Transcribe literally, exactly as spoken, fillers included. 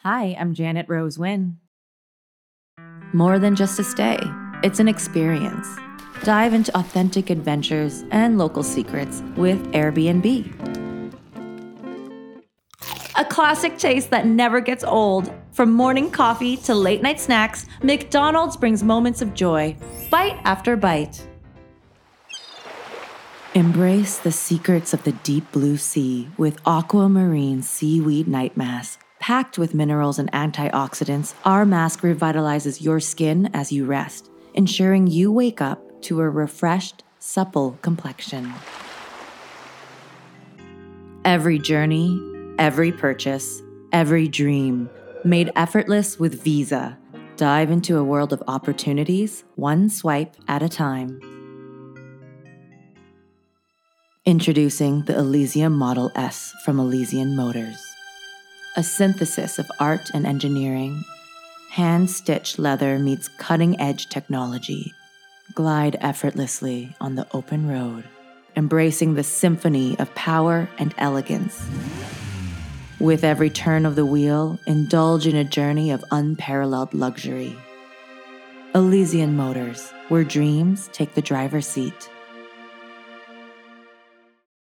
Hi, I'm Janet Rose Wynn. More than just a stay, it's an experience. Dive into authentic adventures and local secrets with Airbnb. A classic taste that never gets old. From morning coffee to late night snacks, McDonald's brings moments of joy, bite after bite. Embrace the secrets of the deep blue sea with aquamarine seaweed night mask. Packed with minerals and antioxidants, our mask revitalizes your skin as you rest, ensuring you wake up to a refreshed, supple complexion. Every journey, every purchase, every dream, made effortless with Visa. Dive into a world of opportunities, one swipe at a time. Introducing the Elysium Model S from Elysian Motors. A synthesis of art and engineering, hand-stitched leather meets cutting-edge technology. Glide effortlessly on the open road, embracing the symphony of power and elegance. With every turn of the wheel, indulge in a journey of unparalleled luxury. Elysian Motors, where dreams take the driver's seat.